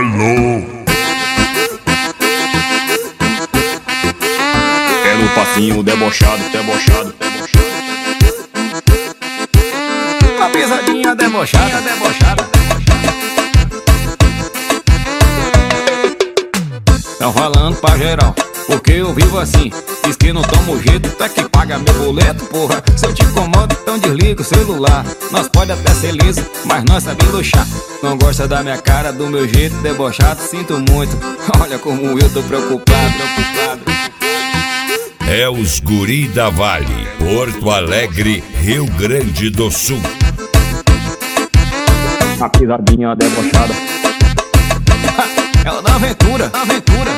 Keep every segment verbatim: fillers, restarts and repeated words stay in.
Alô. É no passinho debochado, debochado, debochado. A pisadinha debochada, debochada, debochada. Tão falando pra geral, porque eu vivo assim. Diz que não tomo jeito, até que paga meu boleto, porra. Se eu te incomodo, então desliga o celular. Nós pode até ser liso, mas nós sabemos luxar. Não gosta da minha cara, do meu jeito debochado, sinto muito. Olha como eu tô preocupado, preocupado. É os Guri da Vale, Porto Alegre, Rio Grande do Sul. A pisadinha debochada. Ela da aventura, aventura.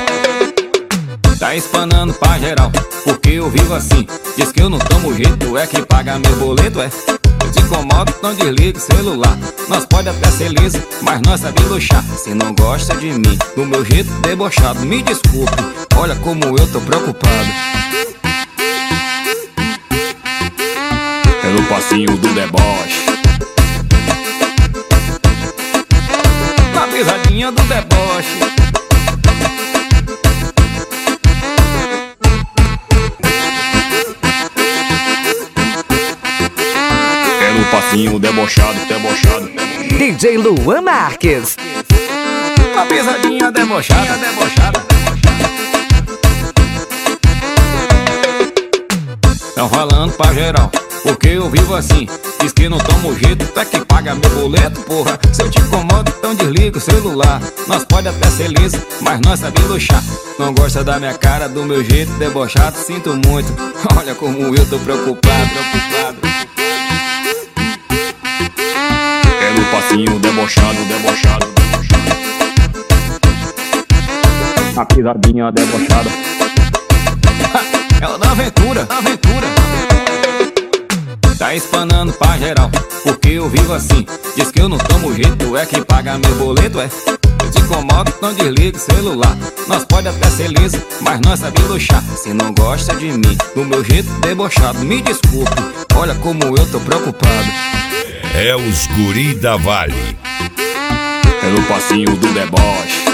Tá espanando pra geral, porque eu vivo assim. Diz que eu não tomo jeito, é que paga meu boleto, é. Eu te incomodo, não desliga o celular. Nós pode até ser liso, mas nós sabemos luxar. Se não gosta de mim, do meu jeito debochado, me desculpe, olha como eu tô preocupado. Pelo passinho do deboche, na pisadinha do deboche. Pelo passinho debochado, debochado, debochado. D J Luan Marques. A pisadinha debochada, debochada. Tão falando pra geral, porque eu vivo assim. Diz que não tomo jeito, até que paga meu boleto, porra. Se eu te incomodo, então desliga o celular. Nós pode até ser liso, mas nós sabemos luxar. Não gosta da minha cara, do meu jeito debochado, sinto muito. Olha como eu tô preocupado, preocupado. Pelo passinho debochado, debochado, debochado. A pisadinha debochada. Ela da aventura, aventura. Tá espanando pra geral, porque eu vivo assim. Diz que eu não tomo jeito, é que paga meu boleto, é. Eu te incomodo, não desliga o celular. Nós pode até ser liso, mas nós sabemos luxar. Se não gosta de mim, do meu jeito debochado, me desculpe, olha como eu tô preocupado. É os Guri da Vale. Pelo passinho do deboche,